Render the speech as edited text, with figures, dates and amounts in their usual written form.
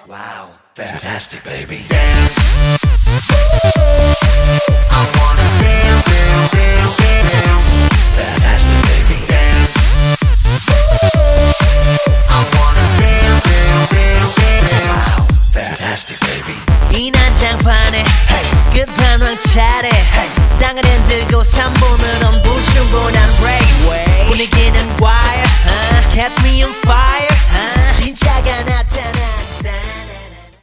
Wow, fantastic, baby. Dance. I wanna dance, dance, dance, dance. Fantastic, baby. Dance. I wanna dance, dance, dance, dance. Wow, fantastic, baby. 이 난장판에 Hey, 끝판왕 차례 hey. 땅을 흔들고 3분은 엄부중